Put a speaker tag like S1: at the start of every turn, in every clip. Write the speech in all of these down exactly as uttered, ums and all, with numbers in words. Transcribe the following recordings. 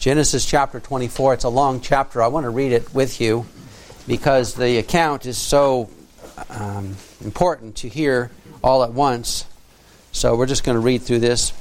S1: Genesis chapter twenty-four. It's a long chapter. I want to read it with you because the account is so um, important to hear all at once. So we're just going to read through this.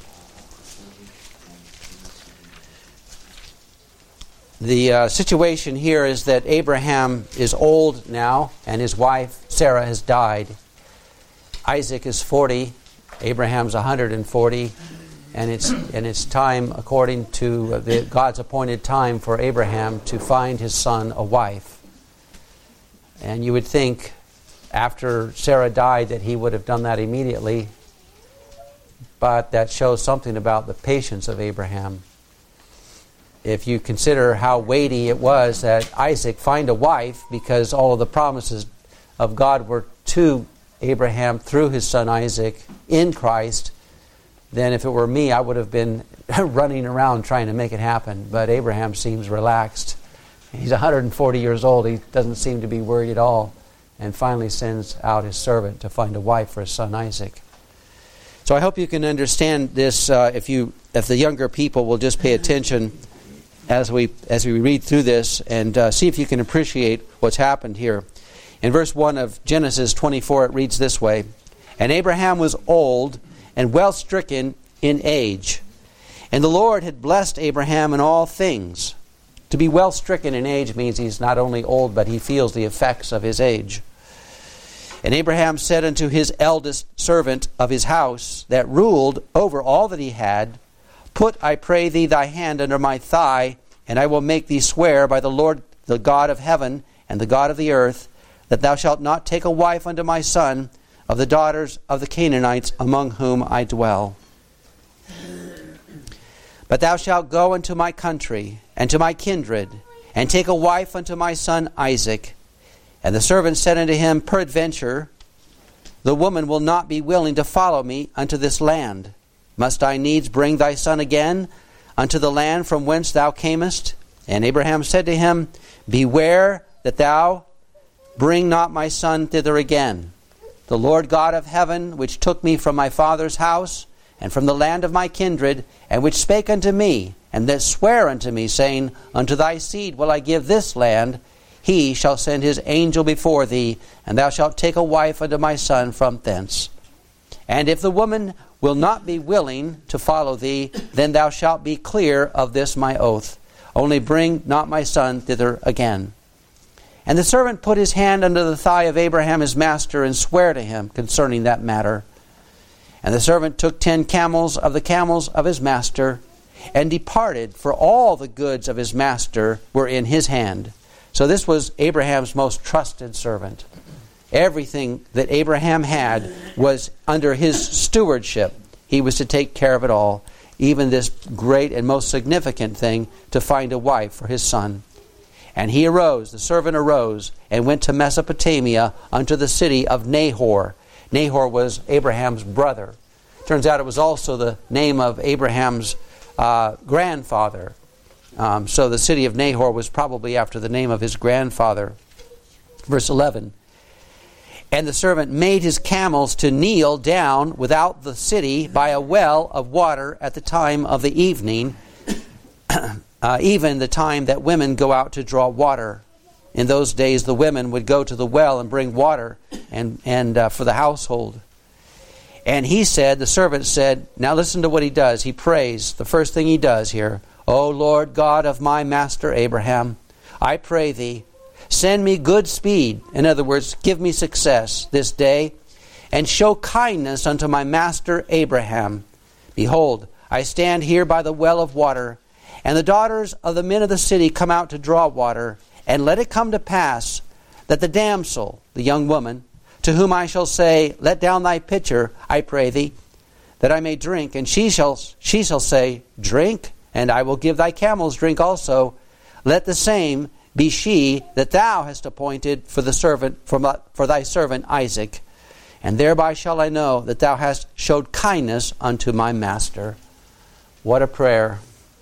S1: The uh, situation here is that Abraham is old now, and his wife Sarah has died. Isaac is forty. Abraham's one hundred forty. And it's and it's time, according to the, God's appointed time for Abraham to find his son a wife. And you would think after Sarah died that he would have done that immediately. But that shows something about the patience of Abraham. If you consider how weighty it was that Isaac find a wife, because all of the promises of God were to Abraham through his son Isaac in Christ, then if it were me, I would have been running around trying to make it happen. But Abraham seems relaxed. He's one hundred forty years old. He doesn't seem to be worried at all. And finally sends out his servant to find a wife for his son Isaac. So I hope you can understand this uh, if you, if the younger people will just pay attention as we as we read through this and uh, see if you can appreciate what's happened here. In verse one of Genesis twenty-four, it reads this way: "And Abraham was old and well stricken in age. And the Lord had blessed Abraham in all things." To be well stricken in age means he's not only old, but he feels the effects of his age. "And Abraham said unto his eldest servant of his house, that ruled over all that he had, Put, I pray thee, thy hand under my thigh, and I will make thee swear by the Lord, the God of heaven, and the God of the earth, that thou shalt not take a wife unto my son of the daughters of the Canaanites among whom I dwell. But thou shalt go unto my country, and to my kindred, and take a wife unto my son Isaac. And the servant said unto him, Peradventure, the woman will not be willing to follow me unto this land. Must I needs bring thy son again unto the land from whence thou camest? And Abraham said to him, Beware that thou bring not my son thither again. The Lord God of heaven, which took me from my father's house, and from the land of my kindred, and which spake unto me, and that sware unto me, saying, Unto thy seed will I give this land, he shall send his angel before thee, and thou shalt take a wife unto my son from thence. And if the woman will not be willing to follow thee, then thou shalt be clear of this my oath. Only bring not my son thither again. And the servant put his hand under the thigh of Abraham his master, and sware to him concerning that matter. And the servant took ten camels of the camels of his master, and departed, for all the goods of his master were in his hand. So this was Abraham's most trusted servant. Everything that Abraham had was under his stewardship. He was to take care of it all, even this great and most significant thing, to find a wife for his son. And he arose, the servant arose, and went to Mesopotamia unto the city of Nahor. Nahor was Abraham's brother. Turns out it was also the name of Abraham's uh, grandfather. Um, so the city of Nahor was probably after the name of his grandfather. Verse eleven. And the servant made his camels to kneel down without the city by a well of water at the time of the evening, uh, even the time that women go out to draw water. In those days the women would go to the well and bring water and, and uh, for the household. And he said, the servant said, now listen to what he does. He prays. The first thing he does here, O Lord God of my master Abraham, I pray thee, send me good speed. In other words, give me success this day, and show kindness unto my master Abraham. Behold, I stand here by the well of water, and the daughters of the men of the city come out to draw water. And let it come to pass that the damsel, the young woman, to whom I shall say, let down thy pitcher, I pray thee, that I may drink. And she shall she shall say, drink, and I will give thy camels drink also. Let the same be she that thou hast appointed for the servant for, for thy servant Isaac. And thereby shall I know that thou hast showed kindness unto my master. What a prayer.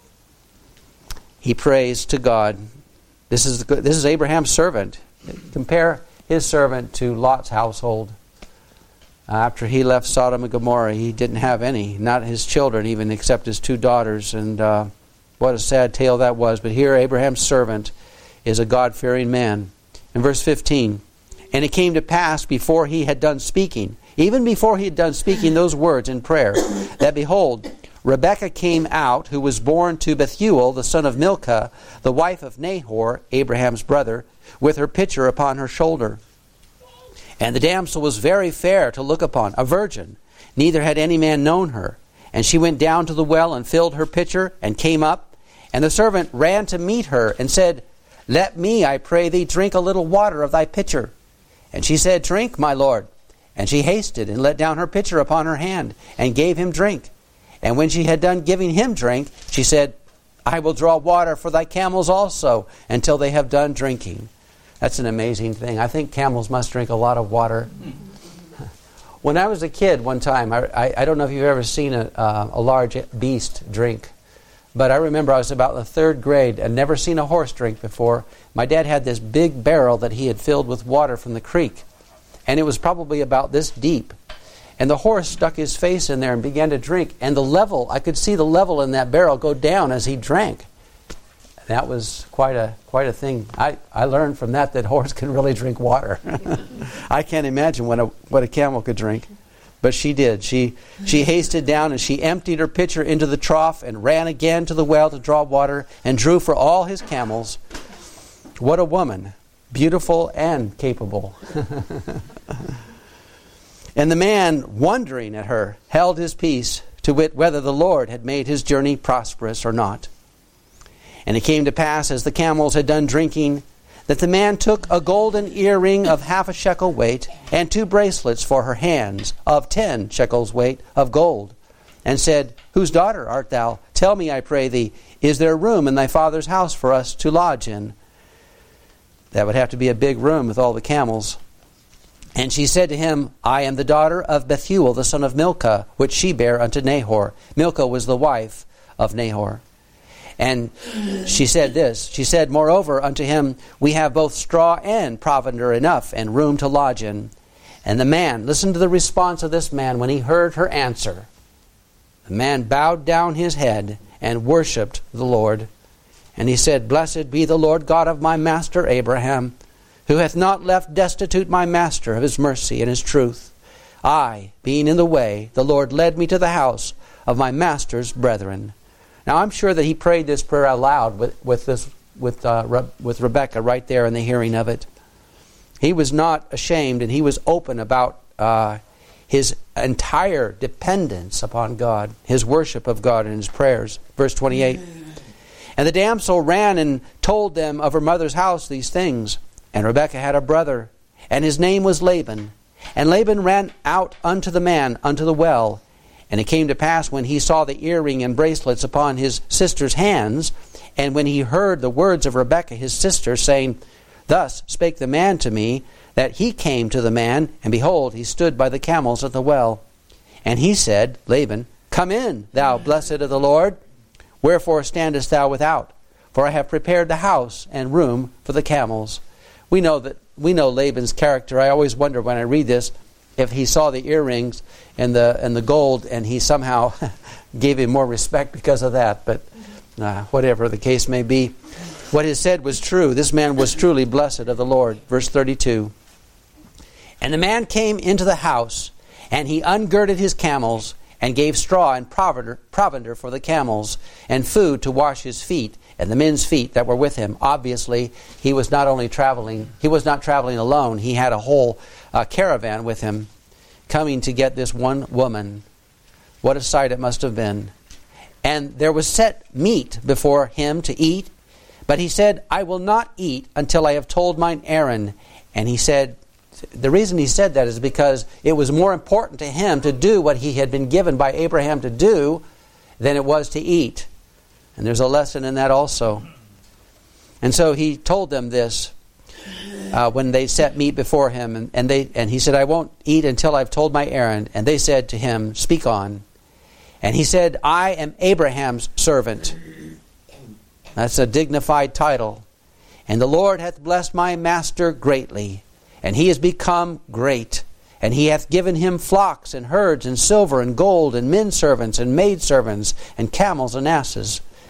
S1: He prays to God. This is the, this is Abraham's servant. Compare his servant to Lot's household. After he left Sodom and Gomorrah, he didn't have any, not his children even, except his two daughters. And uh, what a sad tale that was. But here Abraham's servant is a God-fearing man. In verse fifteen, and it came to pass before he had done speaking, even before he had done speaking those words in prayer, that behold, Rebekah came out, who was born to Bethuel, the son of Milcah, the wife of Nahor, Abraham's brother, with her pitcher upon her shoulder. And the damsel was very fair to look upon, a virgin, neither had any man known her. And she went down to the well and filled her pitcher, and came up. And the servant ran to meet her, and said, Let me, I pray thee, drink a little water of thy pitcher. And she said, Drink, my lord. And she hasted, and let down her pitcher upon her hand, and gave him drink. And when she had done giving him drink, she said, I will draw water for thy camels also, until they have done drinking. That's an amazing thing. I think camels must drink a lot of water. When I was a kid one time, I, I, I don't know if you've ever seen a, uh, a large beast drink, but I remember I was about in the third grade and never seen a horse drink before. My dad had this big barrel that he had filled with water from the creek, and it was probably about this deep. And the horse stuck his face in there and began to drink, and the level, I could see the level in that barrel go down as he drank. That was quite a quite a thing. I, I learned from that that horse can really drink water. I can't imagine what a what a camel could drink. But she did. She she hasted down and she emptied her pitcher into the trough and ran again to the well to draw water and drew for all his camels. What a woman, beautiful and capable. And the man, wondering at her, held his peace, to wit whether the Lord had made his journey prosperous or not. And it came to pass, as the camels had done drinking, that the man took a golden earring of half a shekel weight, and two bracelets for her hands of ten shekels weight of gold, and said, Whose daughter art thou? Tell me, I pray thee, is there room in thy father's house for us to lodge in? That would have to be a big room with all the camels. And she said to him, I am the daughter of Bethuel, the son of Milcah, which she bare unto Nahor. Milcah was the wife of Nahor. And she said this, she said, Moreover unto him, we have both straw and provender enough, and room to lodge in. And the man, listen to the response of this man when he heard her answer. The man bowed down his head and worshipped the Lord. And he said, Blessed be the Lord God of my master Abraham, who hath not left destitute my master of his mercy and his truth. I, being in the way, the Lord led me to the house of my master's brethren. Now I'm sure that he prayed this prayer aloud with with this with uh, Re- with Rebekah right there in the hearing of it. He was not ashamed, and he was open about uh, his entire dependence upon God, his worship of God, and his prayers. Verse twenty-eight. And the damsel ran and told them of her mother's house these things. And Rebekah had a brother, and his name was Laban. And Laban ran out unto the man unto the well. And it came to pass, when he saw the earring and bracelets upon his sister's hands, and when he heard the words of Rebekah his sister, saying, Thus spake the man to me, that he came to the man, and behold, he stood by the camels at the well. And he said, Laban, Come in, thou blessed of the Lord. Wherefore standest thou without? For I have prepared the house and room for the camels. We know that we know Laban's character. I always wonder when I read this, if he saw the earrings and the and the gold, and he somehow gave him more respect because of that. But uh, whatever the case may be, what is said was true. This man was truly blessed of the Lord. Verse thirty-two. And the man came into the house, and he ungirded his camels, and gave straw and provender, provender for the camels, and food to wash his feet, and the men's feet that were with him. Obviously, he was not only traveling, he was not traveling alone. He had a whole uh, caravan with him, coming to get this one woman. What a sight it must have been. And there was set meat before him to eat, but he said, I will not eat until I have told mine errand. And he said, the reason he said that is because it was more important to him to do what he had been given by Abraham to do than it was to eat. And there's a lesson in that also. And so he told them this uh, when they set meat before him. And, and, they, and he said, I won't eat until I've told my errand. And they said to him, Speak on. And he said, I am Abraham's servant. That's a dignified title. And the Lord hath blessed my master greatly, and he has become great. And he hath given him flocks and herds and silver and gold and men servants and maid servants and camels and asses.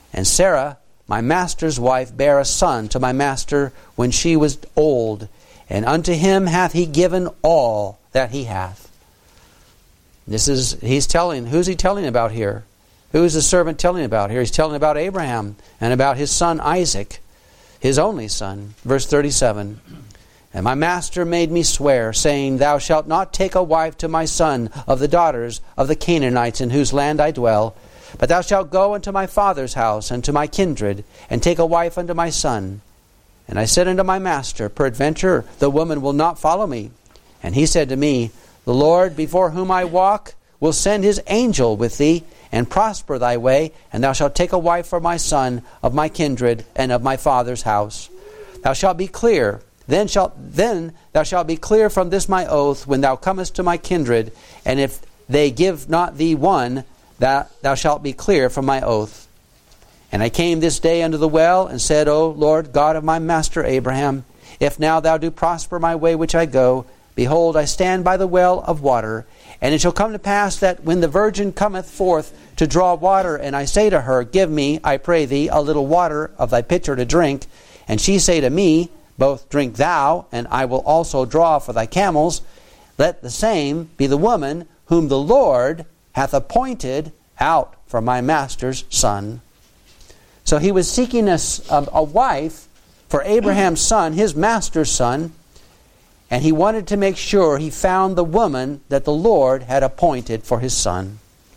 S1: And Sarah, my master's wife, bare a son to my master when she was old, and unto him hath he given all that he hath. This is, he's telling, who's he telling about here? Who is the servant telling about here? He's telling about Abraham and about his son Isaac, his only son. Verse thirty-seven. And my master made me swear, saying, Thou shalt not take a wife to my son of the daughters of the Canaanites in whose land I dwell, but thou shalt go unto my father's house and to my kindred, and take a wife unto my son. And I said unto my master, Peradventure the woman will not follow me. And he said to me, The Lord before whom I walk will send his angel with thee, and prosper thy way, and thou shalt take a wife for my son of my kindred and of my father's house. Thou shalt be clear, then shalt then thou shalt be clear from this my oath when thou comest to my kindred, and if they give not thee one, that thou shalt be clear from my oath. And I came this day unto the well, and said, O Lord God of my master Abraham, if now thou do prosper my way which I go, behold, I stand by the well of water. And it shall come to pass that when the virgin cometh forth to draw water, and I say to her, Give me, I pray thee, a little water of thy pitcher to drink, and she say to me, Both drink thou, and I will also draw for thy camels, let the same be the woman whom the Lord hath appointed out for my master's son. So he was seeking a, a wife for Abraham's son, his master's son, and he wanted to make sure he found the woman that the Lord had appointed for his son.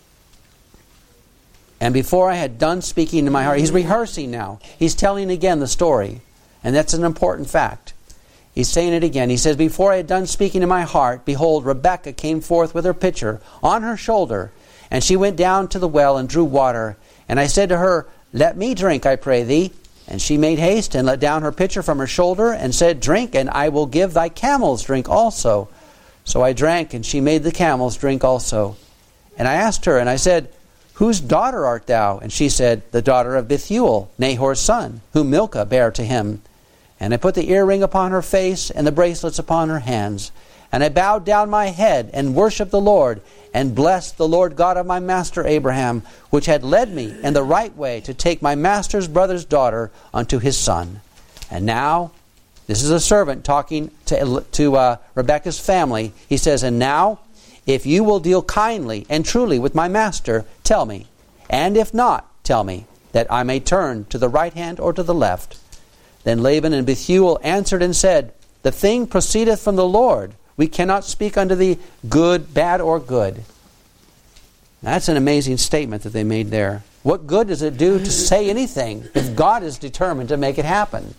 S1: And before I had done speaking to my heart, he's rehearsing now. He's telling again the story. And that's an important fact. He's saying it again. He says, Before I had done speaking in my heart, behold, Rebekah came forth with her pitcher on her shoulder, and she went down to the well and drew water. And I said to her, Let me drink, I pray thee. And she made haste and let down her pitcher from her shoulder, and said, Drink, and I will give thy camels drink also. So I drank, and she made the camels drink also. And I asked her, and I said, Whose daughter art thou? And she said, The daughter of Bethuel, Nahor's son, whom Milcah bare to him. And I put the earring upon her face, and the bracelets upon her hands. And I bowed down my head, and worshipped the Lord, and blessed the Lord God of my master Abraham, which had led me in the right way to take my master's brother's daughter unto his son. And now, this is a servant talking to, to uh, Rebekah's family. He says, And now, if you will deal kindly and truly with my master, tell me. And if not, tell me, that I may turn to the right hand or to the left. Then Laban and Bethuel answered and said, The thing proceedeth from the Lord. We cannot speak unto thee good, bad, or good. That's an amazing statement that they made there. What good does it do to say anything if God is determined to make it happen?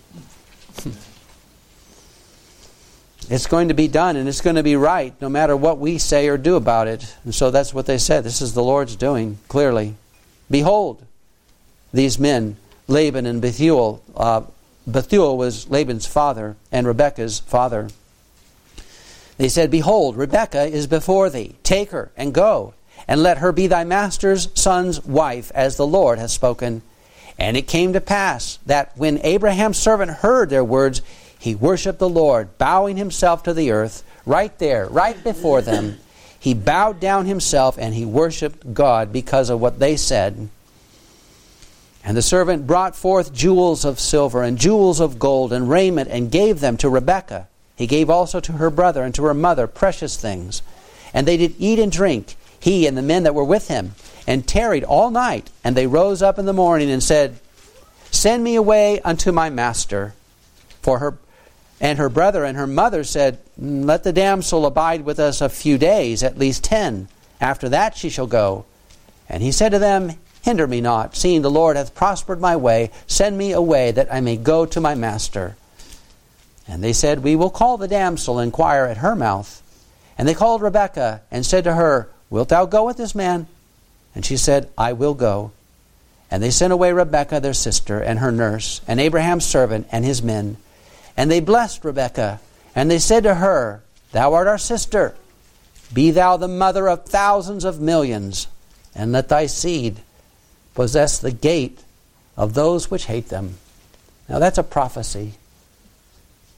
S1: It's going to be done, and it's going to be right no matter what we say or do about it. And so that's what they said. This is the Lord's doing, clearly. Behold, these men, Laban and Bethuel. Uh, Bethuel was Laban's father and Rebekah's father. They said, Behold, Rebekah is before thee. Take her and go, and let her be thy master's son's wife, as the Lord hath spoken. And it came to pass that when Abraham's servant heard their words, he worshipped the Lord, bowing himself to the earth, right there, right before them. He bowed down himself, and he worshipped God because of what they said. And the servant brought forth jewels of silver and jewels of gold and raiment, and gave them to Rebekah. He gave also to her brother and to her mother precious things. And they did eat and drink, he and the men that were with him, and tarried all night. And they rose up in the morning and said, Send me away unto my master. For her and her brother and her mother said, Let the damsel abide with us a few days, at least ten. After that she shall go. And he said to them, Hinder me not, seeing the Lord hath prospered my way. Send me away, that I may go to my master. And they said, We will call the damsel, and inquire at her mouth. And they called Rebekah, and said to her, Wilt thou go with this man? And she said, I will go. And they sent away Rebekah their sister, and her nurse, and Abraham's servant, and his men. And they blessed Rebekah, and they said to her, Thou art our sister. Be thou the mother of thousands of millions, and let thy seed possess the gate of those which hate them. Now that's a prophecy.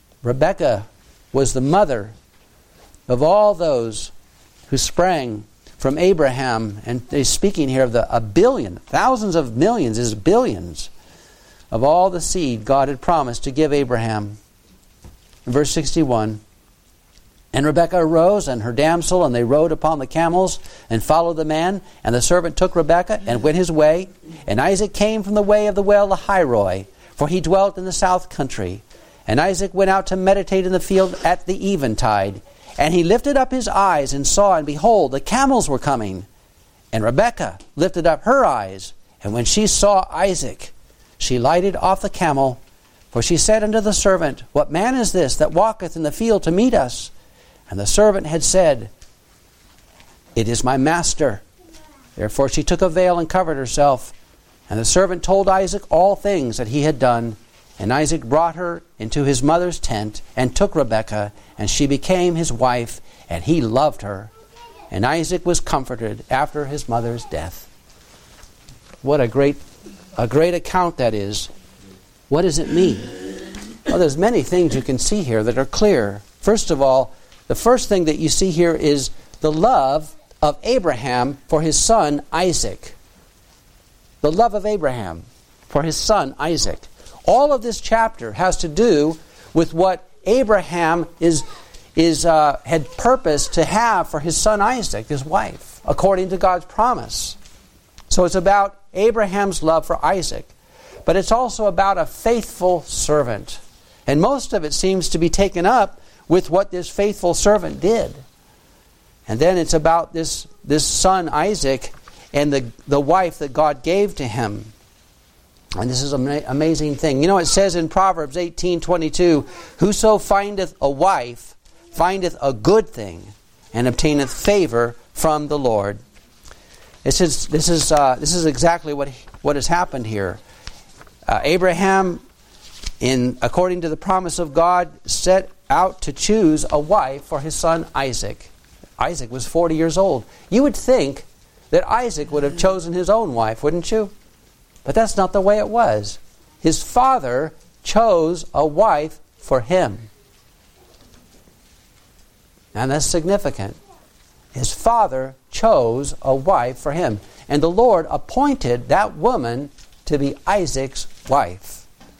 S1: Rebekah was the mother of all those who sprang from Abraham, and he's speaking here of the a billion, thousands of millions is billions of all the seed God had promised to give Abraham. In verse sixty-one, and Rebekah arose and her damsel, and they rode upon the camels and followed the man. And the servant took Rebekah and went his way. And Isaac came from the way of the well Lahairoi, for he dwelt in the south country. And Isaac went out to meditate in the field at the eventide. And he lifted up his eyes and saw, and behold, the camels were coming. And Rebekah lifted up her eyes, and when she saw Isaac, she lighted off the camel. For she said unto the servant, What man is this that walketh in the field to meet us? And the servant had said, It is my master. Therefore she took a veil and covered herself. And the servant told Isaac all things that he had done. And Isaac brought her into his mother's tent, and took Rebekah, and she became his wife, and he loved her. And Isaac was comforted after his mother's death. What a great, a great account that is. What does it mean? Well, there's many things you can see here that are clear. First of all, the first thing that you see here is the love of Abraham for his son Isaac. The love of Abraham for his son Isaac. All of this chapter has to do with what Abraham is, is uh, had purposed to have for his son Isaac, his wife, according to God's promise. So it's about Abraham's love for Isaac. But it's also about a faithful servant. And most of it seems to be taken up with what this faithful servant did. And then it's about this, this son Isaac and the, the wife that God gave to him. And this is an amazing thing. You know, it says in Proverbs eighteen twenty-two, Whoso findeth a wife findeth a good thing, and obtaineth favor from the Lord. This is this is uh, this is exactly what what has happened here. Uh, Abraham, in according to the promise of God, set out to choose a wife for his son Isaac. Isaac was forty years old. You would think that Isaac would have chosen his own wife, wouldn't you? But that's not the way it was. His father chose a wife for him. And that's significant. His father chose a wife for him. And the Lord appointed that woman to be Isaac's wife.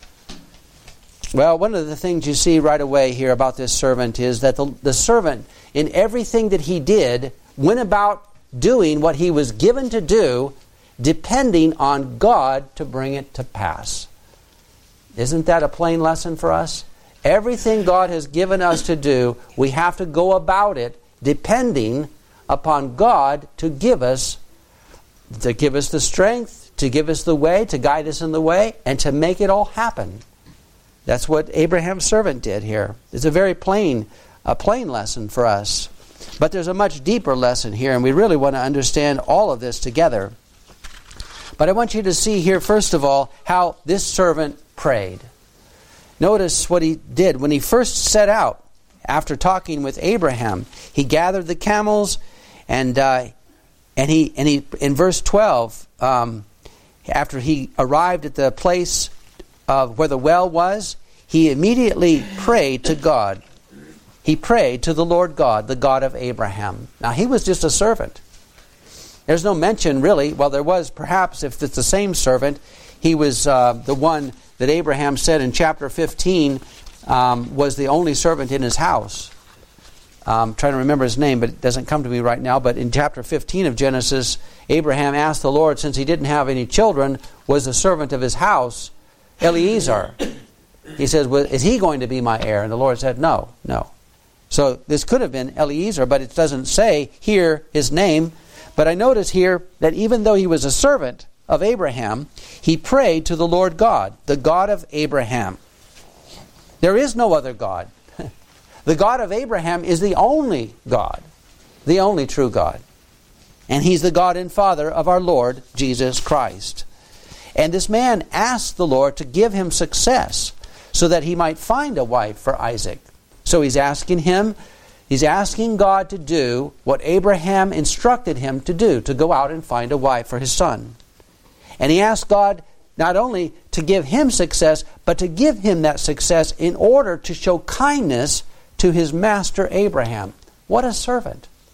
S1: Well, one of the things you see right away here about this servant is that the, the servant, in everything that he did, went about doing what he was given to do, depending on God to bring it to pass. Isn't that a plain lesson for us? Everything God has given us to do, we have to go about it depending upon God to give us, to give us the strength, to give us the way, to guide us in the way, and to make it all happen. That's what Abraham's servant did here. It's a very plain, a plain lesson for us. But there's a much deeper lesson here, and we really want to understand all of this together. But I want you to see here, first of all, how this servant prayed. Notice what he did. When he first set out, after talking with Abraham, he gathered the camels, and uh, and he and he in verse twelve, um, after he arrived at the place of where the well was, he immediately prayed to God. He prayed to the Lord God, the God of Abraham. Now, he was just a servant. There's no mention, really. Well, there was, perhaps, if it's the same servant, he was uh, the one that Abraham said in chapter fifteen um, was the only servant in his house. I'm trying to remember his name, but it doesn't come to me right now. But in chapter fifteen of Genesis, Abraham asked the Lord, since he didn't have any children, was the servant of his house, Eliezer. He says, well, is he going to be my heir? And the Lord said, no, no. So this could have been Eliezer, but it doesn't say here his name. But I notice here that even though he was a servant of Abraham, he prayed to the Lord God, the God of Abraham. There is no other God. The God of Abraham is the only God, the only true God. And he's the God and Father of our Lord Jesus Christ. And this man asked the Lord to give him success so that he might find a wife for Isaac. So he's asking him, he's asking God to do what Abraham instructed him to do, to go out and find a wife for his son. And he asked God not only to give him success, but to give him that success in order to show kindness to his master Abraham. What a servant.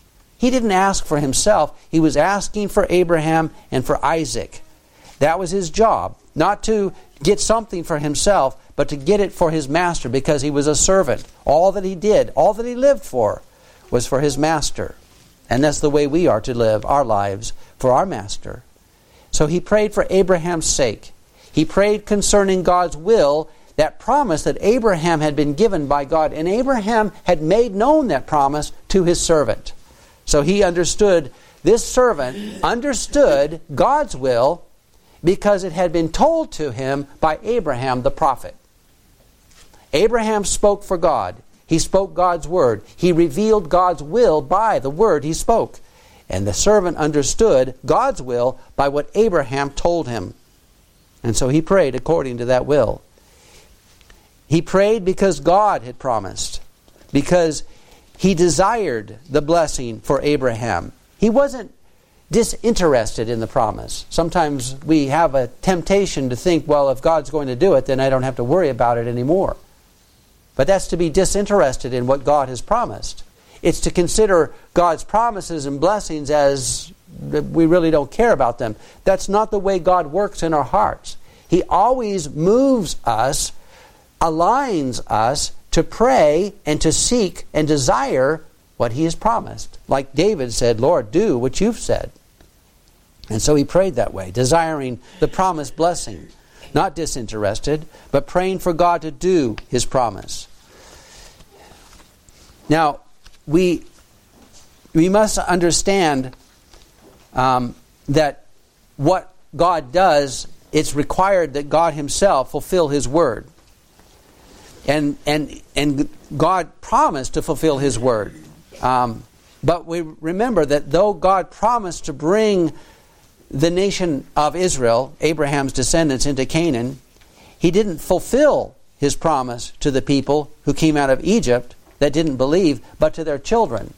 S1: he didn't ask for himself. He was asking for Abraham and for Isaac. That was his job. Not to get something for himself, but to get it for his master, because he was a servant. All that he did, all that he lived for, was for his master. And that's the way we are to live our lives, for our master. So he prayed for Abraham's sake. He prayed concerning God's will, that promise that Abraham had been given by God. And Abraham had made known that promise to his servant. So he understood, this servant understood God's will, because it had been told to him by Abraham the prophet. Abraham spoke for God. He spoke God's word. He revealed God's will by the word he spoke. And the servant understood God's will by what Abraham told him. And so he prayed according to that will. He prayed because God had promised. Because he desired the blessing for Abraham. He wasn't disinterested in the promise. Sometimes we have a temptation to think, well, if God's going to do it, then I don't have to worry about it anymore. But that's to be disinterested in what God has promised. It's to consider God's promises and blessings as we really don't care about them. That's not the way God works in our hearts. He always moves us, aligns us to pray and to seek and desire what He has promised. Like David said, Lord, do what you've said. And so he prayed that way, desiring the promised blessing. Not disinterested, but praying for God to do His promise. Now, we we must understand um, that what God does, it's required that God Himself fulfill His word. And and and God promised to fulfill His word. Um, but we remember that though God promised to bring the nation of Israel, Abraham's descendants, into Canaan, He didn't fulfill His promise to the people who came out of Egypt that didn't believe, but to their children.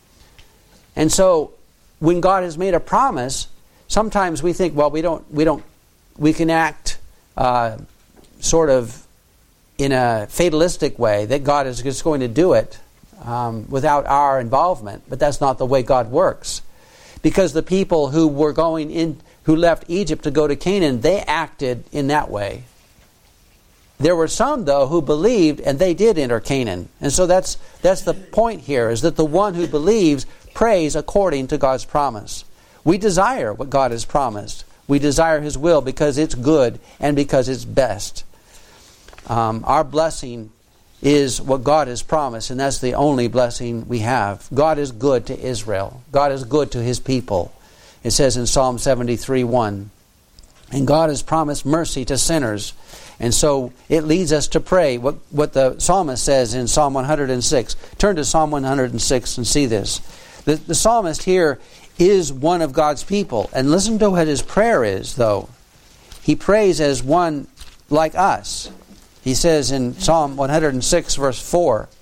S1: And so, when God has made a promise, sometimes we think, well, we don't, we don't, we can act uh, sort of in a fatalistic way that God is just going to do it um, without our involvement. But that's not the way God works. Because the people who were going in, who left Egypt to go to Canaan, they acted in that way. There were some, though, who believed, and they did enter Canaan. And so that's that's the point here, is that the one who believes prays according to God's promise. We desire what God has promised. We desire His will because it's good and because it's best. Um, our blessing is what God has promised, and that's the only blessing we have. God is good to Israel. God is good to His people. It says in Psalm seventy-three one, and God has promised mercy to sinners. And so it leads us to pray what, what the psalmist says in Psalm one hundred six. Turn to Psalm one hundred six and see this. The, the psalmist here is one of God's people. And listen to what his prayer is, though. He prays as one like us. He says in Psalm one hundred six, verse four,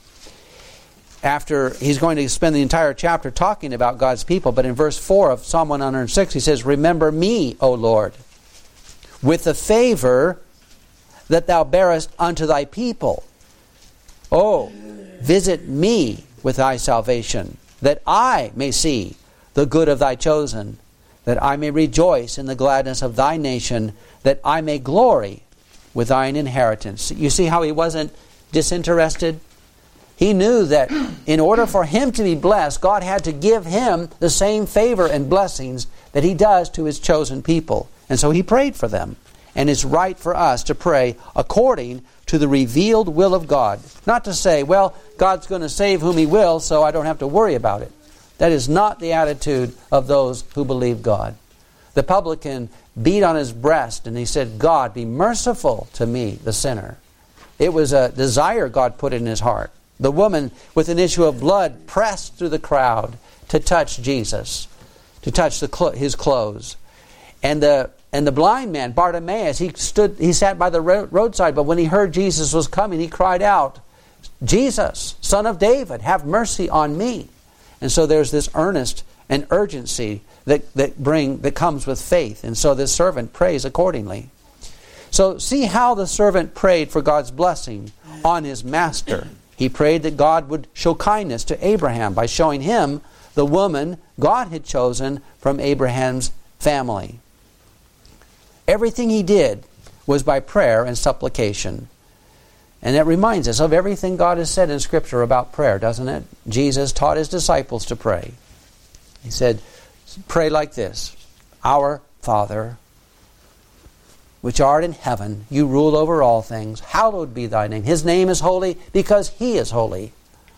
S1: after he's going to spend the entire chapter talking about God's people, but in verse four of Psalm one hundred six, he says, remember me, O Lord, with the favor that thou bearest unto thy people. Oh, visit me with thy salvation, that I may see the good of thy chosen, that I may rejoice in the gladness of thy nation, that I may glory with thine inheritance. You see how he wasn't disinterested? He knew that in order for him to be blessed, God had to give him the same favor and blessings that He does to His chosen people. And so he prayed for them. And it's right for us to pray according to the revealed will of God. Not to say, well, God's going to save whom He will, so I don't have to worry about it. That is not the attitude of those who believe God. The publican beat on his breast and he said, God, be merciful to me, the sinner. It was a desire God put in his heart. The woman with an issue of blood pressed through the crowd to touch Jesus, to touch the cl- his clothes. And the and the blind man, Bartimaeus, he stood, he sat by the ro- roadside, but when he heard Jesus was coming, he cried out, Jesus, Son of David, have mercy on me. And so there's this earnest and urgency that, that bring that comes with faith. And so this servant prays accordingly. So see how the servant prayed for God's blessing on his master. He prayed that God would show kindness to Abraham by showing him the woman God had chosen from Abraham's family. Everything he did was by prayer and supplication. And that reminds us of everything God has said in Scripture about prayer, doesn't it? Jesus taught his disciples to pray. He said, pray like this: Our Father, which art in heaven, you rule over all things. Hallowed be thy name. His name is holy because he is holy.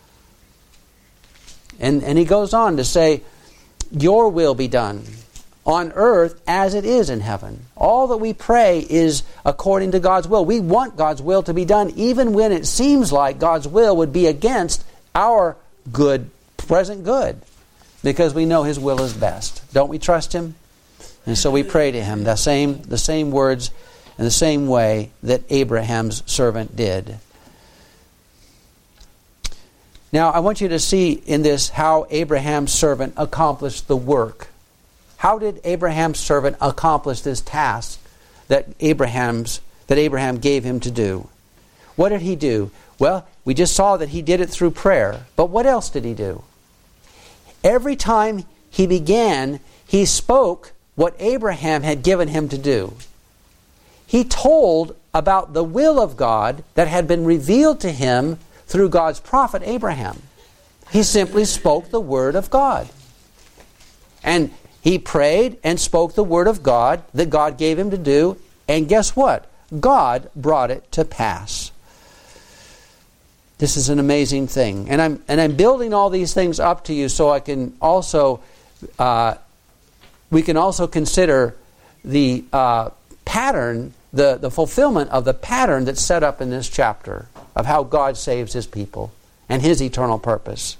S1: And, and he goes on to say, your will be done on earth as it is in heaven. All that we pray is according to God's will. We want God's will to be done even when it seems like God's will would be against our good, present good, because we know his will is best. Don't we trust him? And so we pray to him the same, the same words in the same way that Abraham's servant did. Now, I want you to see in this how Abraham's servant accomplished the work. How did Abraham's servant accomplish this task that Abraham's that Abraham gave him to do? What did he do? Well, we just saw that he did it through prayer. But what else did he do? Every time he began, he spoke what Abraham had given him to do. He told about the will of God that had been revealed to him through God's prophet Abraham. He simply spoke the word of God. And he prayed and spoke the word of God that God gave him to do. And guess what? God brought it to pass. This is an amazing thing. And I'm and I'm building all these things up to you so I can also, uh, we can also consider the uh, pattern, the, the fulfillment of the pattern that's set up in this chapter of how God saves his people and his eternal purpose.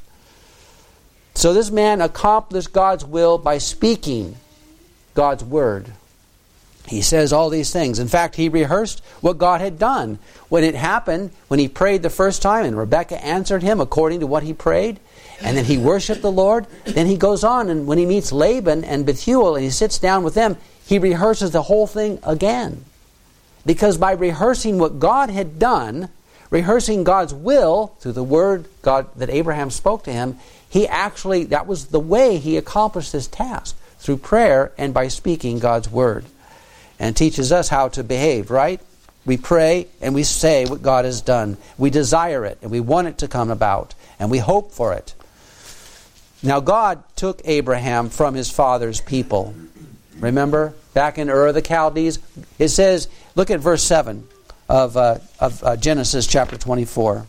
S1: So this man accomplished God's will by speaking God's word. He says all these things. In fact, he rehearsed what God had done. When it happened, when he prayed the first time and Rebekah answered him according to what he prayed, and then he worshiped the Lord, then he goes on and when he meets Laban and Bethuel and he sits down with them, he rehearses the whole thing again. Because by rehearsing what God had done, rehearsing God's will through the word God that Abraham spoke to him, he actually, that was the way he accomplished this task, through prayer and by speaking God's word. And teaches us how to behave, right? We pray and we say what God has done. We desire it and we want it to come about and we hope for it. Now God took Abraham from his father's people. Remember, back in Ur of the Chaldees, it says, look at verse seven of, uh, of uh, Genesis chapter twenty-four.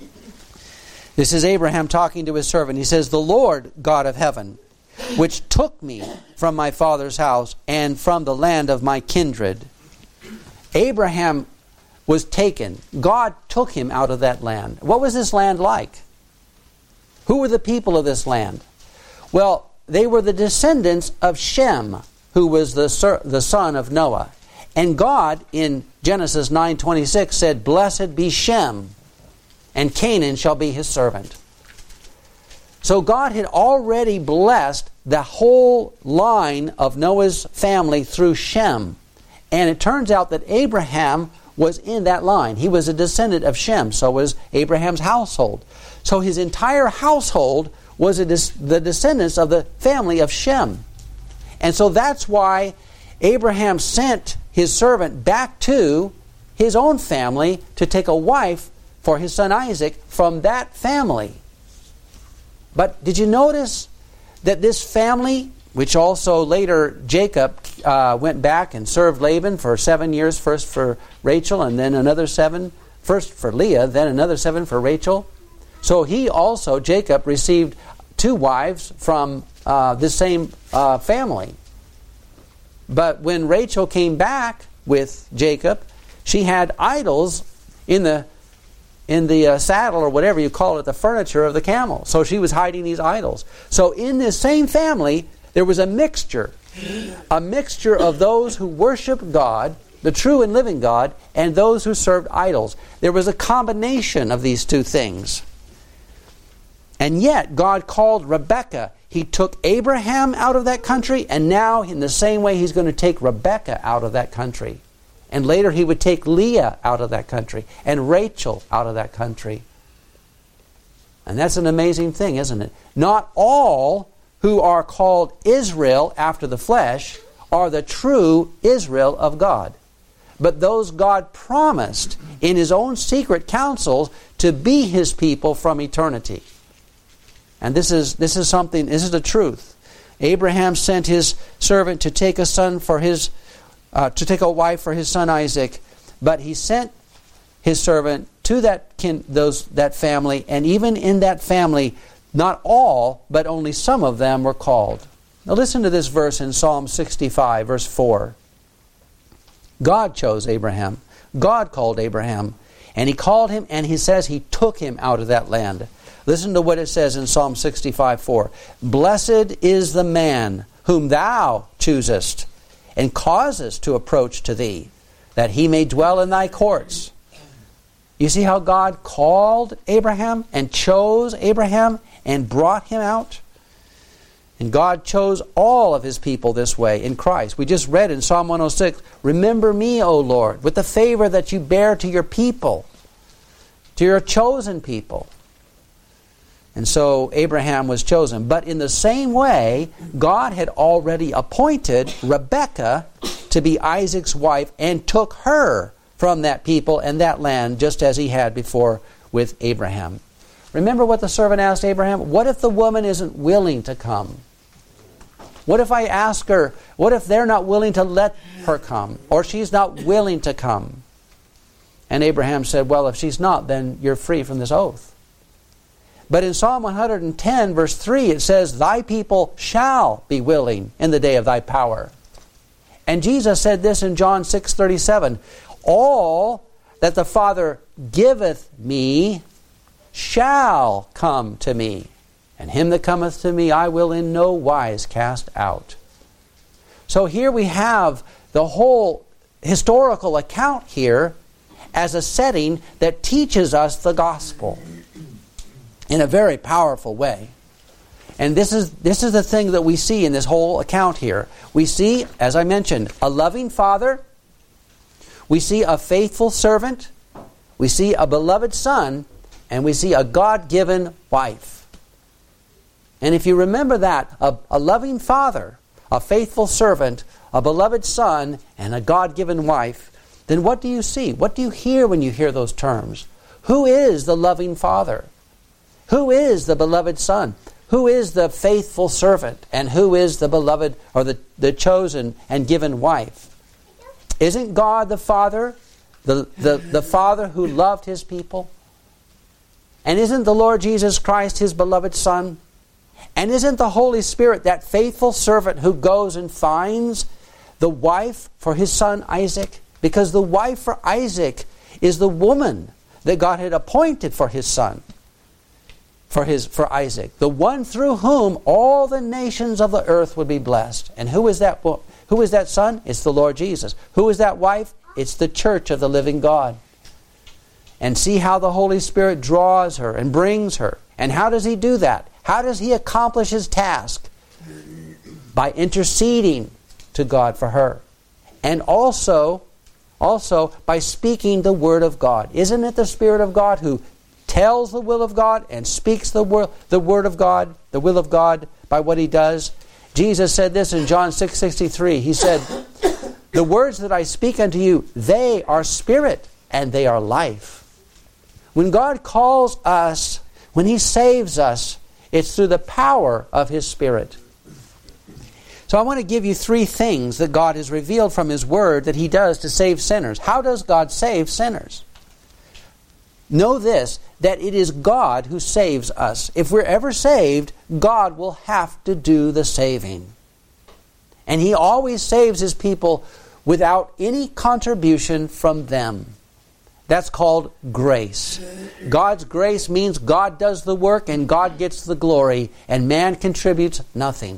S1: This is Abraham talking to his servant. He says, the Lord God of heaven, which took me from my father's house and from the land of my kindred. Abraham was taken. God took him out of that land. What was this land like? Who were the people of this land? Well, they were the descendants of Shem, who was the, the son of Noah. And God, in Genesis nine twenty-six, said, blessed be Shem, and Canaan shall be his servant. So God had already blessed the whole line of Noah's family through Shem. And it turns out that Abraham was in that line. He was a descendant of Shem. So was Abraham's household. So his entire household was a des- the descendants of the family of Shem. And so that's why Abraham sent his servant back to his own family to take a wife for his son Isaac from that family. But did you notice that this family, which also later Jacob uh, went back and served Laban for seven years, first for Rachel and then another seven, first for Leah, then another seven for Rachel. So he also, Jacob, received two wives from uh, the same uh, family. But when Rachel came back with Jacob, she had idols in the in the uh, saddle or whatever you call it, the furniture of the camel. So she was hiding these idols. So in this same family, there was a mixture. A mixture of those who worshiped God, the true and living God, and those who served idols. There was a combination of these two things. And yet, God called Rebekah. He took Abraham out of that country, and now in the same way He's going to take Rebekah out of that country. And later He would take Leah out of that country, and Rachel out of that country. And that's an amazing thing, isn't it? Not all who are called Israel after the flesh are the true Israel of God. But those God promised in His own secret counsels to be His people from eternity. And this is this is something, this is the truth. Abraham sent his servant to take a son for his, uh, to take a wife for his son Isaac, but he sent his servant to that kin, those that family, and even in that family, not all, but only some of them were called. Now listen to this verse in Psalm sixty-five, verse four. God chose Abraham. God called Abraham. And He called him, and He says He took him out of that land. Listen to what it says in Psalm sixty-five, four. Blessed is the man whom Thou choosest, and causest to approach to Thee, that he may dwell in Thy courts. You see how God called Abraham and chose Abraham and brought him out? And God chose all of His people this way in Christ. We just read in Psalm one oh six, remember me, O Lord, with the favor that you bear to your people, to your chosen people. And so Abraham was chosen. But in the same way, God had already appointed Rebekah to be Isaac's wife and took her from that people and that land, just as He had before with Abraham. Remember what the servant asked Abraham? What if the woman isn't willing to come? What if I ask her, what if they're not willing to let her come? Or she's not willing to come? And Abraham said, well, if she's not, then you're free from this oath. But in Psalm one hundred ten, verse three, it says, Thy people shall be willing in the day of Thy power. And Jesus said this in John six thirty-seven, all that the Father giveth me shall come to me, and him that cometh to me I will in no wise cast out. So here we have the whole historical account here as a setting that teaches us the gospel in a very powerful way. And this is this is the thing that we see in this whole account here. We see, as I mentioned, a loving father. We see a faithful servant. We see a beloved son. And we see a God-given wife. And if you remember that, a, a loving father, a faithful servant, a beloved son, and a God-given wife, then what do you see? What do you hear when you hear those terms? Who is the loving father? Who is the beloved son? Who is the faithful servant? And who is the beloved or the, the chosen and given wife? Isn't God the Father, the, the, the Father who loved His people? And isn't the Lord Jesus Christ His beloved Son? And isn't the Holy Spirit that faithful servant who goes and finds the wife for His son Isaac? Because the wife for Isaac is the woman that God had appointed for His son, for his for Isaac, the one through whom all the nations of the earth would be blessed. And who is that? Who is that son? It's the Lord Jesus. Who is that wife? It's the church of the living God. And see how the Holy Spirit draws her and brings her. And how does He do that? How does He accomplish His task? By interceding to God for her. And also, also by speaking the Word of God. Isn't it the Spirit of God who tells the will of God and speaks the, wor- the Word of God, the will of God, by what He does? Jesus said this in John six sixty-three. He said, the words that I speak unto you, they are spirit and they are life. When God calls us, when He saves us, it's through the power of His Spirit. So I want to give you three things that God has revealed from His Word that He does to save sinners. How does God save sinners? Know this, that it is God who saves us. If we're ever saved, God will have to do the saving. And He always saves His people without any contribution from them. That's called grace. God's grace means God does the work and God gets the glory, and man contributes nothing.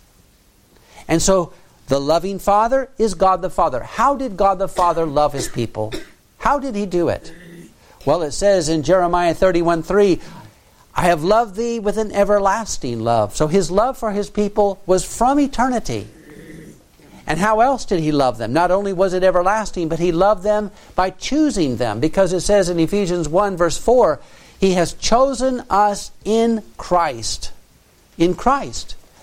S1: And so the loving Father is God the Father. How did God the Father love His people? How did He do it? Well, it says in Jeremiah thirty-one three, I have loved thee with an everlasting love. So His love for His people was from eternity. And how else did He love them? Not only was it everlasting, but He loved them by choosing them. Because it says in Ephesians one verse four, He has chosen us in Christ. In Christ.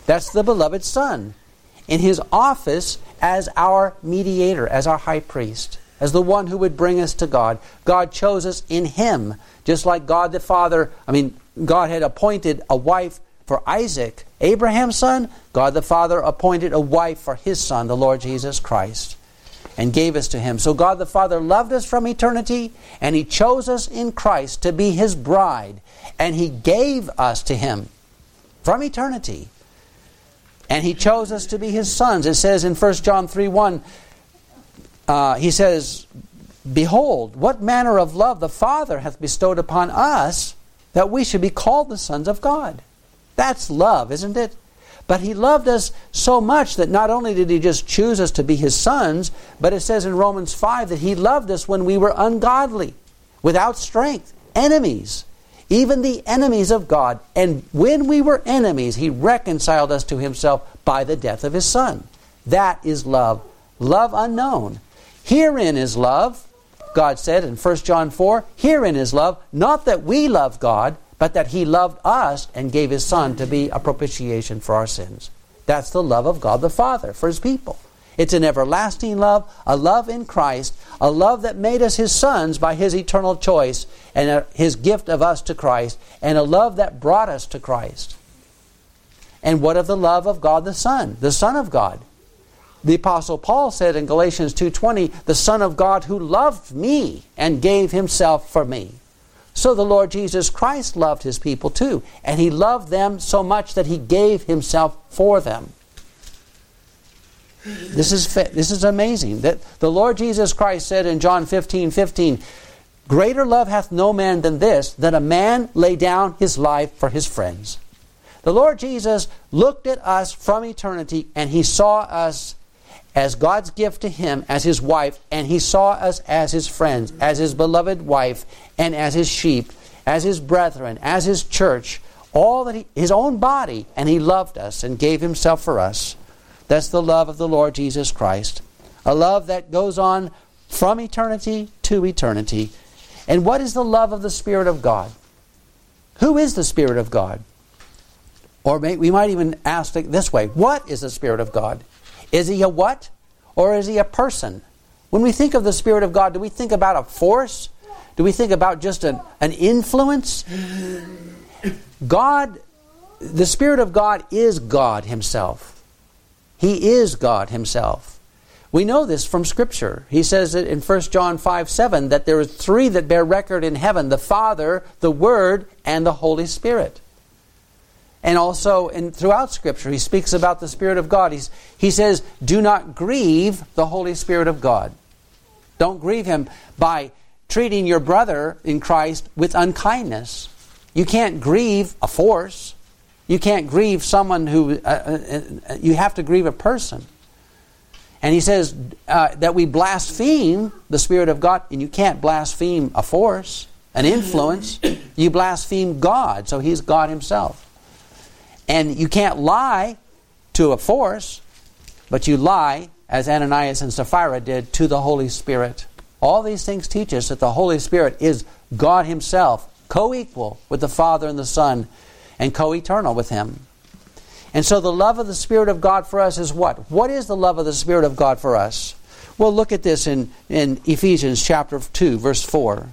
S1: That's the beloved Son in His office as our mediator, as our high priest, as the one who would bring us to God. God chose us in Him, just like God the Father, I mean, God had appointed a wife for Isaac, Abraham's son. God the Father appointed a wife for His Son, the Lord Jesus Christ, and gave us to Him. So God the Father loved us from eternity, and He chose us in Christ to be His bride, and He gave us to Him from eternity. And He chose us to be His sons. It says in First John three one, uh, He says, "Behold, what manner of love the Father hath bestowed upon us, that we should be called the sons of God." That's love, isn't it? But He loved us so much that not only did He just choose us to be His sons, but it says in Romans five that He loved us when we were ungodly, without strength, enemies, even the enemies of God. And when we were enemies, He reconciled us to Himself by the death of His Son. That is love. Love unknown. Herein is love, God said in First John four, herein is love, not that we love God, but that He loved us and gave His Son to be a propitiation for our sins. That's the love of God the Father for His people. It's an everlasting love, a love in Christ, a love that made us His sons by His eternal choice and a, His gift of us to Christ, and a love that brought us to Christ. And what of the love of God the Son, the Son of God? The Apostle Paul said in Galatians two twenty, "The Son of God who loved me and gave Himself for me." So the Lord Jesus Christ loved His people too. And He loved them so much that He gave Himself for them. This is this is amazing. That the Lord Jesus Christ said in John fifteen fifteen, "Greater love hath no man than this, that a man lay down his life for his friends." The Lord Jesus looked at us from eternity, and He saw us as God's gift to Him, as His wife, and He saw us as His friends, as His beloved wife, and as His sheep, as His brethren, as His church, all that he, His own body, and He loved us and gave Himself for us. That's the love of the Lord Jesus Christ. A love that goes on from eternity to eternity. And what is the love of the Spirit of God? Who is the Spirit of God? Or may, we might even ask it this way: what is the Spirit of God? Is He a what? Or is He a person? When we think of the Spirit of God, do we think about a force? Do we think about just an, an influence? God, the Spirit of God is God Himself. He is God Himself. We know this from Scripture. He says it in First John five seven that there are three that bear record in heaven: the Father, the Word, and the Holy Spirit. And also in, throughout Scripture, He speaks about the Spirit of God. He's, he says, do not grieve the Holy Spirit of God. Don't grieve Him by treating your brother in Christ with unkindness. You can't grieve a force. You can't grieve someone who... Uh, uh, you have to grieve a person. And He says uh, that we blaspheme the Spirit of God, and you can't blaspheme a force, an influence. You blaspheme God, so He's God Himself. And you can't lie to a force, but you lie, as Ananias and Sapphira did, to the Holy Spirit. All these things teach us that the Holy Spirit is God Himself, co-equal with the Father and the Son, and co-eternal with Him. And so the love of the Spirit of God for us is what? What is the love of the Spirit of God for us? Well, look at this in, in Ephesians chapter two, verse four.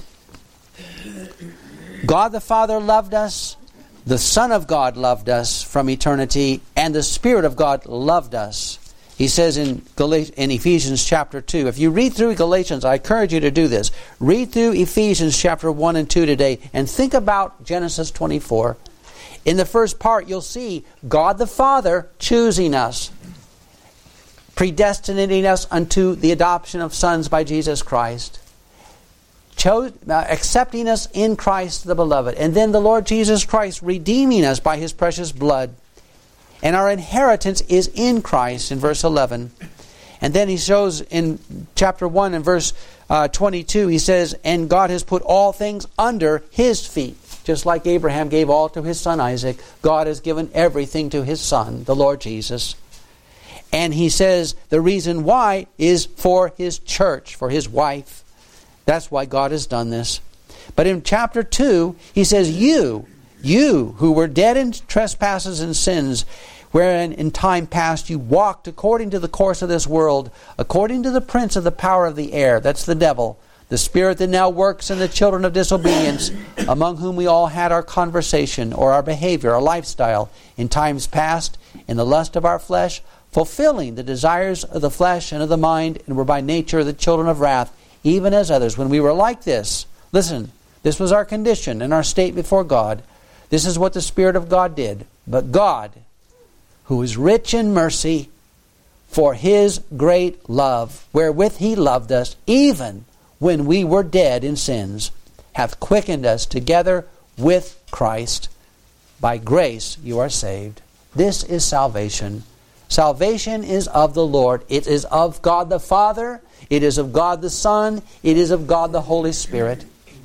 S1: God the Father loved us, the Son of God loved us from eternity, and the Spirit of God loved us. He says in, Gal- in Ephesians chapter two, if you read through Galatians, I encourage you to do this. Read through Ephesians chapter one and two today, and think about Genesis twenty-four. In the first part, you'll see God the Father choosing us, predestinating us unto the adoption of sons by Jesus Christ, chose, uh, accepting us in Christ the Beloved, and then the Lord Jesus Christ redeeming us by His precious blood. And our inheritance is in Christ, in verse eleven. And then He shows in chapter one and verse uh, twenty-two, He says, and God has put all things under His feet. Just like Abraham gave all to his son Isaac, God has given everything to His Son, the Lord Jesus. And He says the reason why is for His church, for His wife. That's why God has done this. But in chapter two, He says, you, you who were dead in trespasses and sins, wherein in time past you walked according to the course of this world, according to the prince of the power of the air," that's the devil, "the spirit that now works in the children of disobedience, among whom we all had our conversation," or our behavior, our lifestyle, "in times past, in the lust of our flesh, fulfilling the desires of the flesh and of the mind, and were by nature the children of wrath, even as others." When we were like this, listen, this was our condition and our state before God. This is what the Spirit of God did. But God, who is rich in mercy, for His great love, wherewith He loved us, even when we were dead in sins, hath quickened us together with Christ. By grace you are saved. This is salvation. Salvation is of the Lord. It is of God the Father. It is of God the Son. It is of God the Holy Spirit.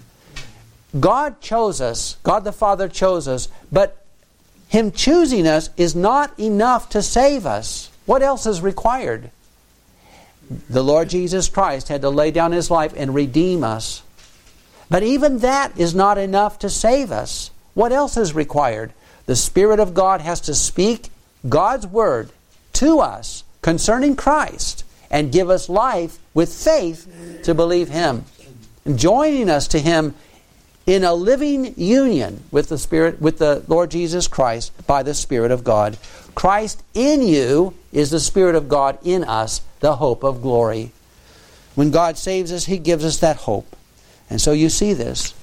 S1: God chose us. God the Father chose us. But Him choosing us is not enough to save us. What else is required? The Lord Jesus Christ had to lay down His life and redeem us. But even that is not enough to save us. What else is required? The Spirit of God has to speak God's Word to us concerning Christ and give us life with faith to believe Him. And joining us to Him in a living union with the Spirit, with the Lord Jesus Christ by the Spirit of God. Christ in you is the Spirit of God in us, the hope of glory. When God saves us, He gives us that hope. And so you see this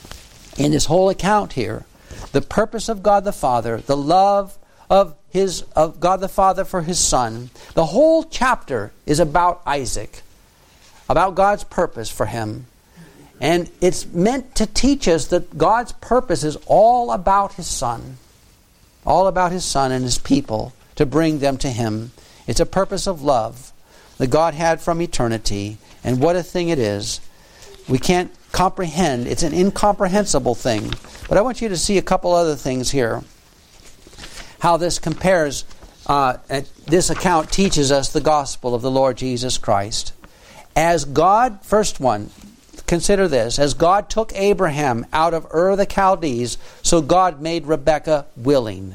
S1: in this whole account here. The purpose of God the Father, the love of His of God the Father for His Son. The whole chapter is about Isaac, about God's purpose for him. And it's meant to teach us that God's purpose is all about His Son. All about His Son and His people, to bring them to Him. It's a purpose of love that God had from eternity. And what a thing it is. We can't comprehend. It's an incomprehensible thing. But I want you to see a couple other things here. How this compares, uh, this account teaches us the gospel of the Lord Jesus Christ. As God, first one, consider this. As God took Abraham out of Ur of the Chaldees, so God made Rebekah willing.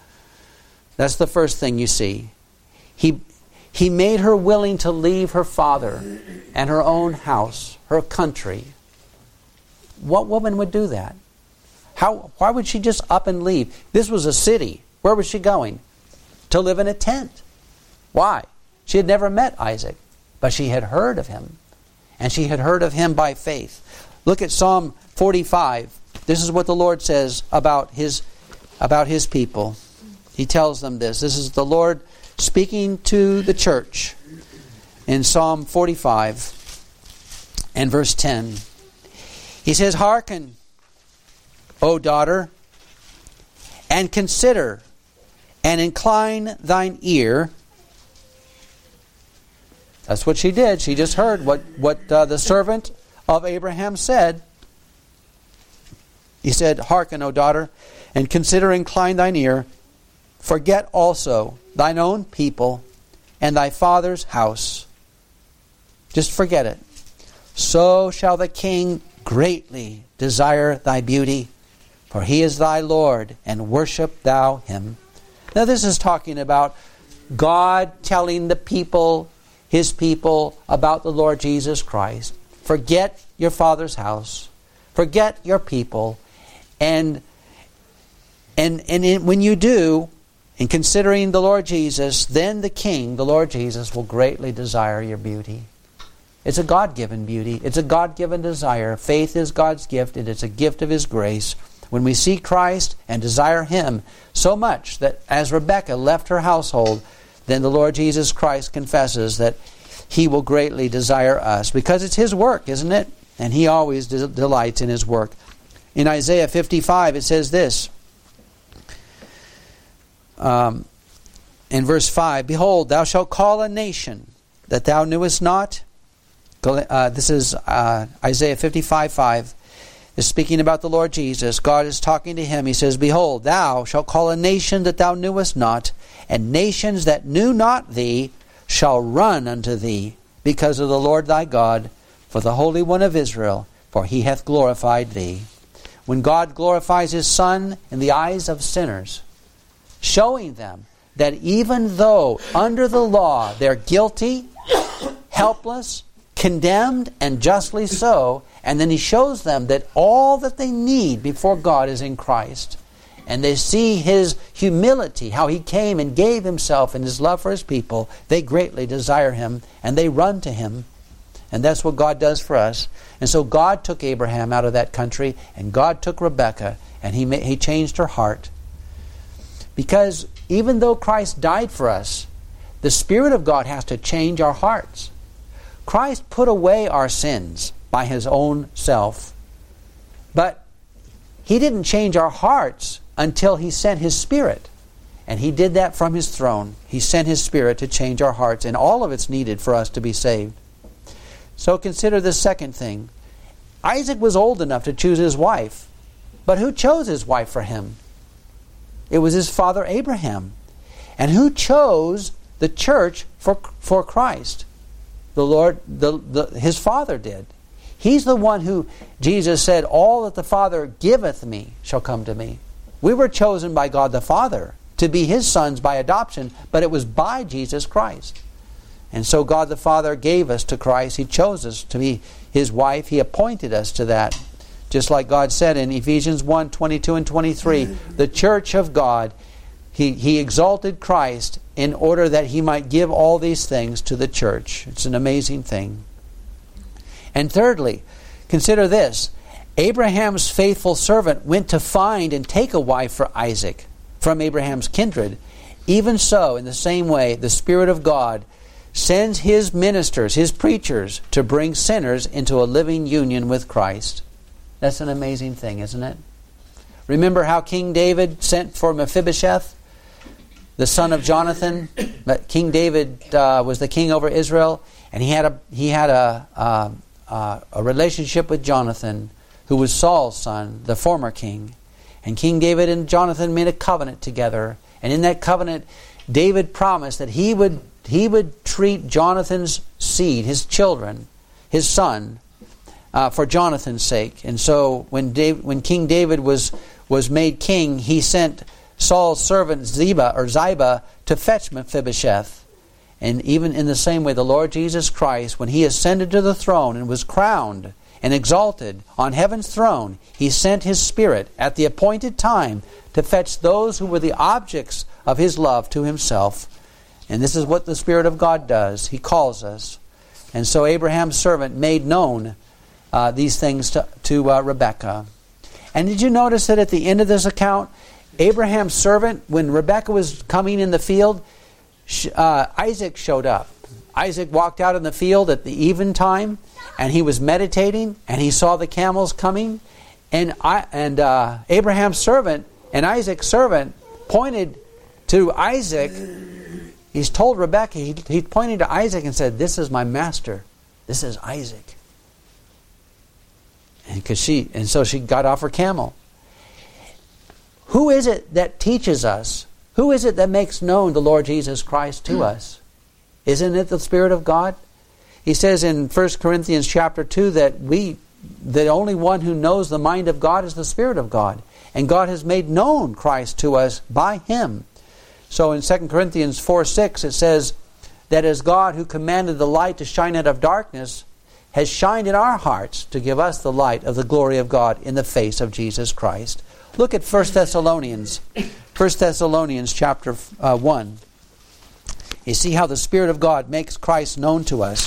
S1: That's the first thing you see. He, he made her willing to leave her father and her own house, her country. What woman would do that? How? Why would she just up and leave? This was a city. Where was she going? To live in a tent. Why? She had never met Isaac, but she had heard of him. And she had heard of him by faith. Look at Psalm forty-five. This is what the Lord says about His, about His people. He tells them this. This is the Lord speaking to the church in Psalm forty-five and verse ten. He says, "Hearken, O daughter, and consider, and incline thine ear." That's what she did. She just heard what, what uh, the servant of Abraham said. He said, "Hearken, O daughter, and consider, incline thine ear. Forget also thine own people and thy father's house." Just forget it. "So shall the king greatly desire thy beauty, for he is thy Lord, and worship thou him." Now this is talking about God telling the people, His people, about the Lord Jesus Christ. Forget your father's house. Forget your people. And and and in, when you do, in considering the Lord Jesus, then the King, the Lord Jesus, will greatly desire your beauty. It's a God-given beauty. It's a God-given desire. Faith is God's gift, and it's a gift of His grace. When we see Christ and desire Him so much that as Rebekah left her household, then the Lord Jesus Christ confesses that He will greatly desire us, because it's His work, isn't it? And He always de- delights in His work. In Isaiah fifty-five, it says this, um, in verse five, "Behold, thou shalt call a nation that thou knewest not." Uh, this is uh, Isaiah fifty-five five. Is speaking about the Lord Jesus. God is talking to him. He says, "Behold, thou shalt call a nation that thou knewest not, and nations that knew not thee shall run unto thee, because of the Lord thy God, for the Holy One of Israel, for He hath glorified thee." When God glorifies His Son in the eyes of sinners, showing them that even though under the law they're guilty, helpless, condemned, and justly so, and then he shows them that all that they need before God is in Christ. And they see his humility, how he came and gave himself and his love for his people. They greatly desire him, and they run to him. And that's what God does for us. And so God took Abraham out of that country, and God took Rebekah, and he, he changed her heart. Because even though Christ died for us, the Spirit of God has to change our hearts. Christ put away our sins by his own self. But he didn't change our hearts until he sent his Spirit. And he did that from his throne. He sent his Spirit to change our hearts, and all of it's needed for us to be saved. So consider the second thing. Isaac was old enough to choose his wife. But who chose his wife for him? It was his father Abraham. And who chose the church for, for Christ? The Lord, the, the, his father did. He's the one who, Jesus said, all that the Father giveth me shall come to me. We were chosen by God the Father to be his sons by adoption, but it was by Jesus Christ. And so God the Father gave us to Christ. He chose us to be his wife. He appointed us to that. Just like God said in Ephesians one, twenty-two and twenty-three, the church of God, he, he exalted Christ in order that he might give all these things to the church. It's an amazing thing. And thirdly, consider this. Abraham's faithful servant went to find and take a wife for Isaac from Abraham's kindred. Even so, in the same way, the Spirit of God sends his ministers, his preachers, to bring sinners into a living union with Christ. That's an amazing thing, isn't it? Remember how King David sent for Mephibosheth, the son of Jonathan? King David uh, was the king over Israel, and he had a he had a uh, uh, a relationship with Jonathan, who was Saul's son, the former king. And King David and Jonathan made a covenant together, and in that covenant, David promised that he would he would treat Jonathan's seed, his children, his son, uh, for Jonathan's sake. And so when David, when King David was was made king, he sent Saul's servant Ziba or Ziba to fetch Mephibosheth. And even in the same way, the Lord Jesus Christ, when he ascended to the throne and was crowned and exalted on heaven's throne, he sent his Spirit at the appointed time to fetch those who were the objects of his love to himself. And this is what the Spirit of God does. He calls us. And so Abraham's servant made known uh, these things to, to uh, Rebekah. And did you notice that at the end of this account, Abraham's servant, when Rebekah was coming in the field, uh, Isaac showed up. Isaac walked out in the field at the eventime, and he was meditating, and he saw the camels coming. And I, and uh, Abraham's servant and Isaac's servant pointed to Isaac. He's told Rebekah, he, he pointed to Isaac and said, "This is my master. This is Isaac." And, cause she, and so she got off her camel. Who is it that teaches us? Who is it that makes known the Lord Jesus Christ to us? Isn't it the Spirit of God? He says in First Corinthians chapter two that we, the only one who knows the mind of God is the Spirit of God. And God has made known Christ to us by Him. So in Second Corinthians four six it says that as God who commanded the light to shine out of darkness has shined in our hearts to give us the light of the glory of God in the face of Jesus Christ. Look at First Thessalonians. First Thessalonians chapter uh, one. You see how the Spirit of God makes Christ known to us.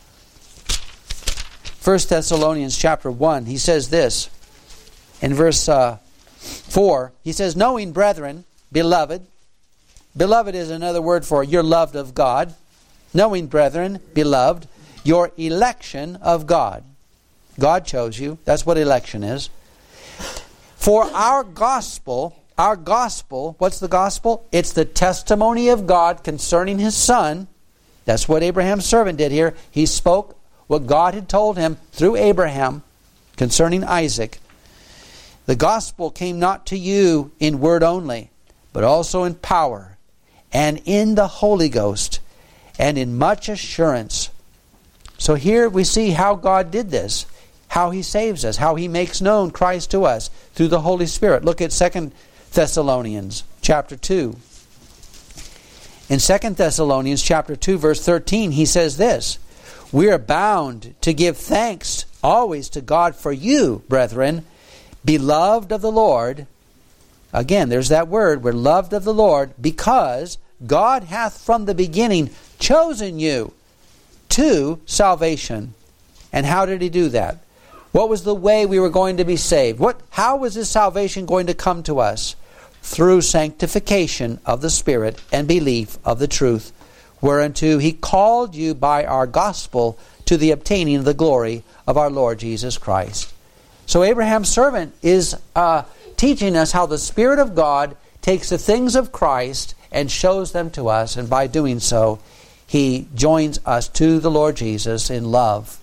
S1: First Thessalonians chapter one, he says this in verse uh, four. He says, "Knowing, brethren, beloved," beloved is another word for you're loved of God. "Knowing, brethren, beloved, your election of God." God chose you. That's what election is. "For our gospel," our gospel, what's the gospel? It's the testimony of God concerning His Son. That's what Abraham's servant did here. He spoke what God had told him through Abraham concerning Isaac. "The gospel came not to you in word only, but also in power, and in the Holy Ghost, and in much assurance." So here we see how God did this, how He saves us, how He makes known Christ to us through the Holy Spirit. Look at Second Thessalonians chapter two. In Second Thessalonians chapter two, verse thirteen, he says this, "We are bound to give thanks always to God for you, brethren, beloved of the Lord." Again, there's that word, we're loved of the Lord, because God hath from the beginning chosen you to salvation. And how did he do that? What was the way we were going to be saved? What? How was this salvation going to come to us? Through sanctification of the Spirit and belief of the truth, whereunto he called you by our gospel to the obtaining of the glory of our Lord Jesus Christ. So Abraham's servant is uh, teaching us how the Spirit of God takes the things of Christ and shows them to us, and by doing so, he joins us to the Lord Jesus in love.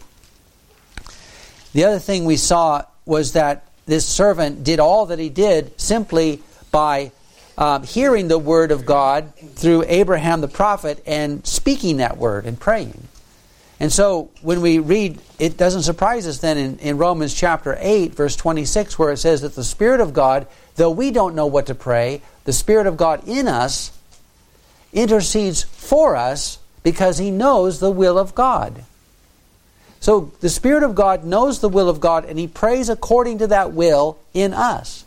S1: The other thing we saw was that this servant did all that he did simply by um, hearing the word of God through Abraham the prophet and speaking that word and praying. And so when we read, it doesn't surprise us then in, in Romans chapter eight, verse twenty-six, where it says that the Spirit of God, though we don't know what to pray, the Spirit of God in us intercedes for us because he knows the will of God. So the Spirit of God knows the will of God, and he prays according to that will in us.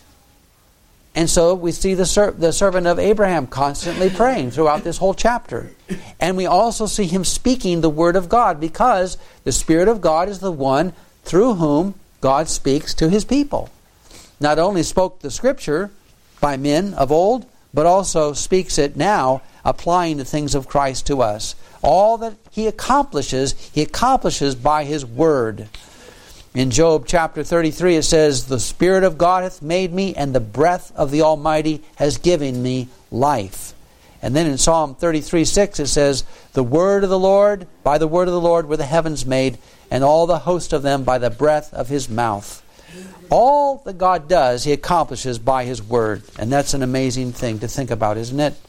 S1: And so we see the, ser- the servant of Abraham constantly praying throughout this whole chapter. And we also see him speaking the word of God, because the Spirit of God is the one through whom God speaks to his people. Not only spoke the Scripture by men of old, but also speaks it now, applying the things of Christ to us. All that he accomplishes, he accomplishes by his word. In Job chapter thirty-three it says, "The Spirit of God hath made me, and the breath of the Almighty has given me life." And then in Psalm thirty-three six it says, "The word of the Lord, by the word of the Lord were the heavens made, and all the host of them by the breath of his mouth." All that God does, he accomplishes by his word. And that's an amazing thing to think about, isn't it?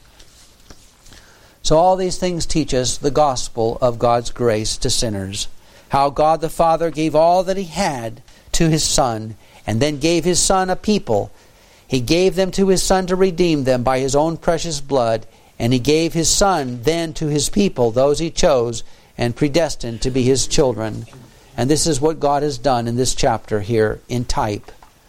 S1: So all these things teach us the gospel of God's grace to sinners. How God the Father gave all that he had to his Son, and then gave his Son a people. He gave them to his Son to redeem them by his own precious blood, and he gave his Son then to his people, those he chose and predestined to be his children. And this is what God has done in this chapter here in type.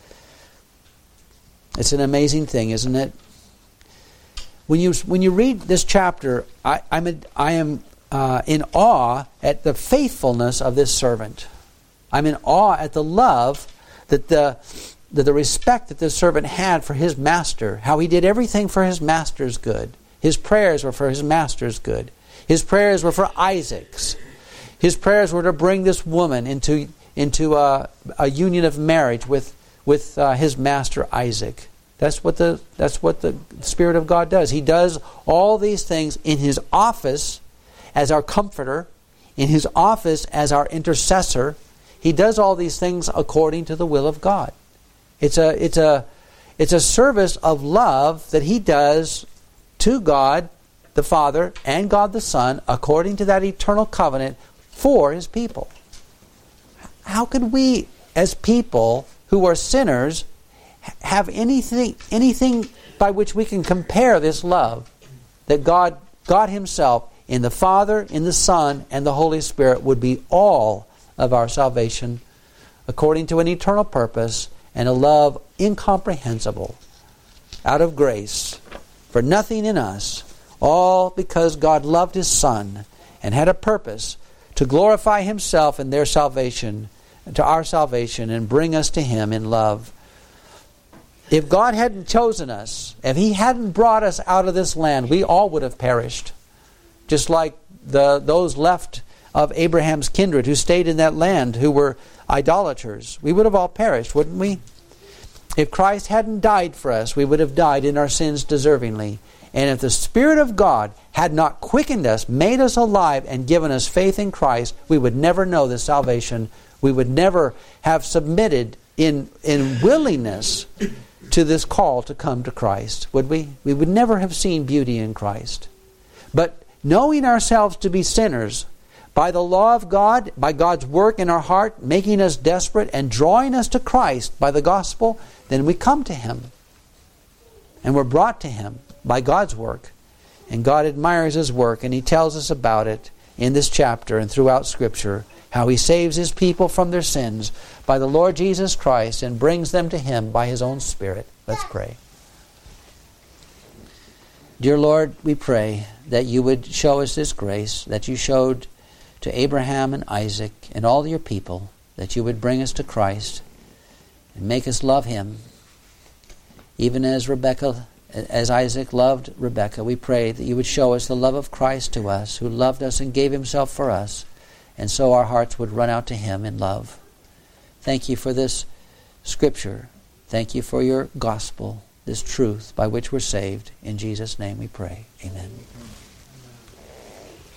S1: It's an amazing thing, isn't it? When you when you read this chapter, I, I'm a, I am uh, in awe at the faithfulness of this servant. I'm in awe at the love that the that the respect that this servant had for his master. How he did everything for his master's good. His prayers were for his master's good. His prayers were for Isaac's. His prayers were to bring this woman into into a, a union of marriage with with uh, his master Isaac. That's what the that's what the Spirit of God does. He does all these things in his office as our comforter, in his office as our intercessor. He does all these things according to the will of God. It's a it's a it's a service of love that he does to God the Father and God the Son according to that eternal covenant for his people. How could we, as people who are sinners, have anything anything by which we can compare this love that God God himself in the Father, in the Son, and the Holy Spirit would be all of our salvation according to an eternal purpose and a love incomprehensible out of grace for nothing in us, all because God loved his Son and had a purpose to glorify himself in their salvation, to our salvation, and bring us to him in love. If God hadn't chosen us, if he hadn't brought us out of this land, we all would have perished. Just like the those left of Abraham's kindred who stayed in that land, who were idolaters. We would have all perished, wouldn't we? If Christ hadn't died for us, we would have died in our sins deservingly. And if the Spirit of God had not quickened us, made us alive, and given us faith in Christ, we would never know this salvation. We would never have submitted in, in willingness to this call to come to Christ, would we? We would never have seen beauty in Christ. But knowing ourselves to be sinners, by the law of God, by God's work in our heart, making us desperate and drawing us to Christ by the gospel, then we come to him. And we're brought to him by God's work. And God admires His work, and He tells us about it in this chapter and throughout Scripture, how He saves His people from their sins by the Lord Jesus Christ and brings them to Him by His own Spirit. Let's pray. Dear Lord, we pray that You would show us this grace that You showed to Abraham and Isaac and all Your people, that You would bring us to Christ and make us love Him. Even as Rebekah, as Isaac loved Rebekah, we pray that You would show us the love of Christ to us, who loved us and gave Himself for us, and so our hearts would run out to Him in love. Thank You for this Scripture. Thank You for Your gospel, this truth by which we're saved. In Jesus' name we pray. Amen.